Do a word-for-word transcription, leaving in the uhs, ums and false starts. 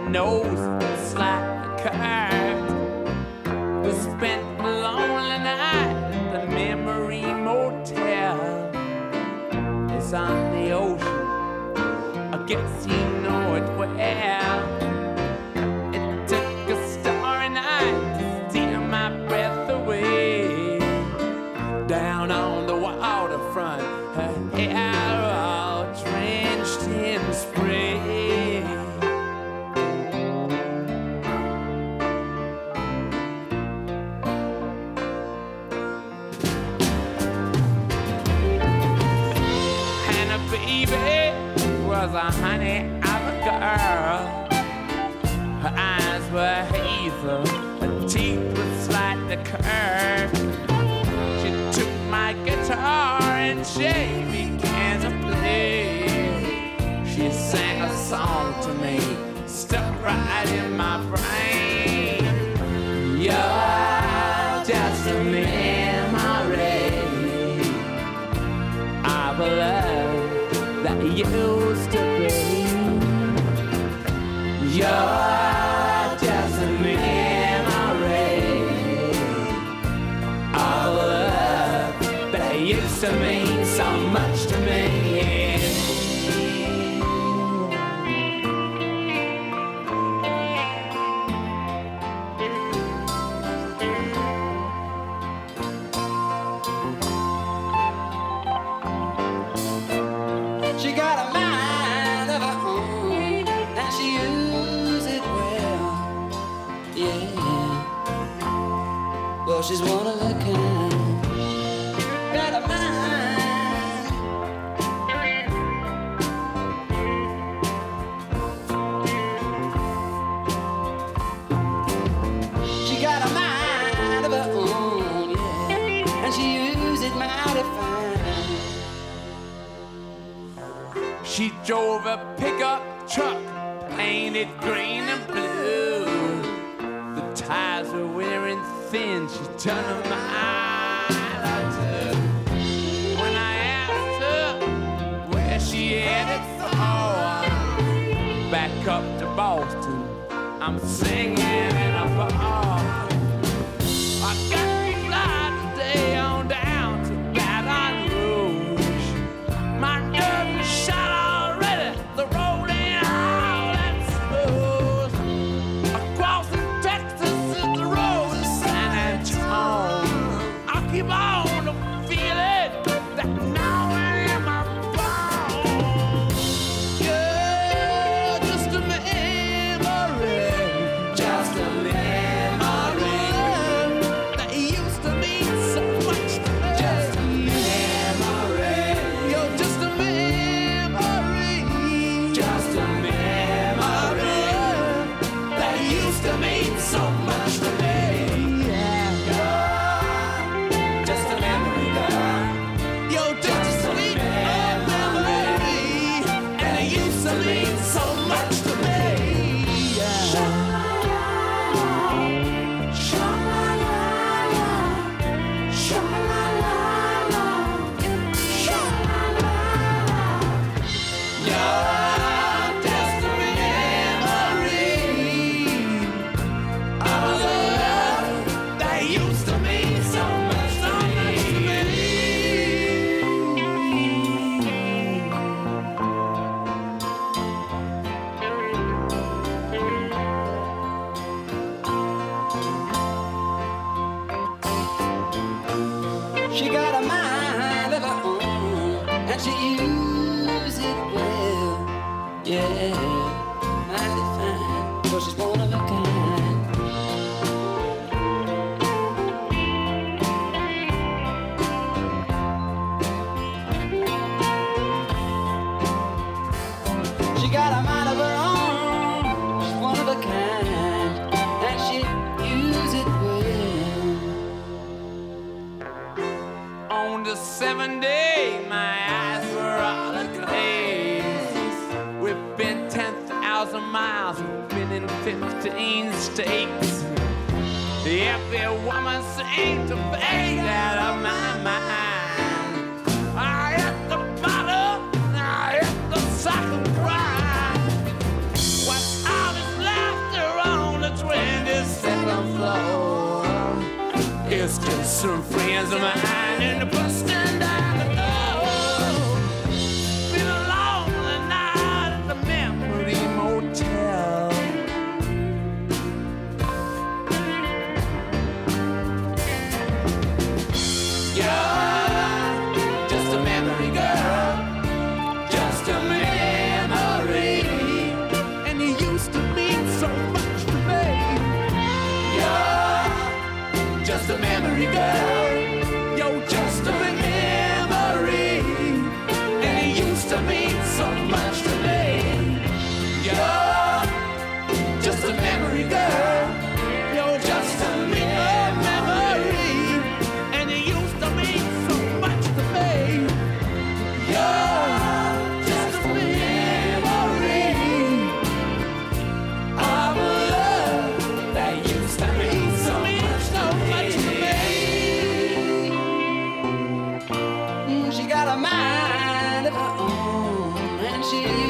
nose like a curve. We spent a lonely night at the Memory Motel. It's on the ocean, I guess you know it well. It took a starry night to steal my breath away. Down on the waterfront, her hair all drenched in spray. Baby was a honey of a girl. Her eyes were hazel, her teeth were slightly curved. She took my guitar and she began to play. She sang a song to me, stuck right in my brain. You're just a memory of a love that used to be. You're just a memory of love that used to mean so much to me. She got a mind of her own, and she uses it well. Yeah. Well, she's one of a kind. Got a mind. She got a mind of her own, yeah, and she uses it mighty fine. She drove a pickup truck painted green and blue. The tires were wearing thin, she turned a mile or two. When I asked her where she headed for, back up to Boston, I'm singing in a bar. I got to fly today on down to Baton Rouge. My nerves are shot already, the road ain't all that smooth. Across the Texas is the road to San Antonio. I'll keep on the feeling that now in my bones. Yeah, just a memory, just a memory that used to mean so much to me. Just a memory. You're just a memory, just a memory that used to mean so much to me. Yeah, just a memory, girl. You're just a sweet memory, and it used to mean so much to me. Yeah. Sha-la-la-la, sha-la-la-la, sha-la-la-la. You're just a memory of a love that used to mean so much to me. She got a mind of her own, and she uses it well. Yeah, mighty fine, 'cause she's one of a kind. She got a mind of her own, she's one of a kind, and she uses it well. On the seventh day, my eyes were all aglaze. We've been ten thousand miles, we've been in fifteen states. Every woman seemed to fade out of my mind. I hit the bottom, I hit the second grind. What's all this love? some friends of mine in the busting down the door. Been a lonely night at the Memory Motel. You're just a memory, girl, just a memory, and you used to mean so much to me. You're just a memory, girl, you're just a memory, and you used to mean so much to me. You're just a memory, girl, you're just a memory. She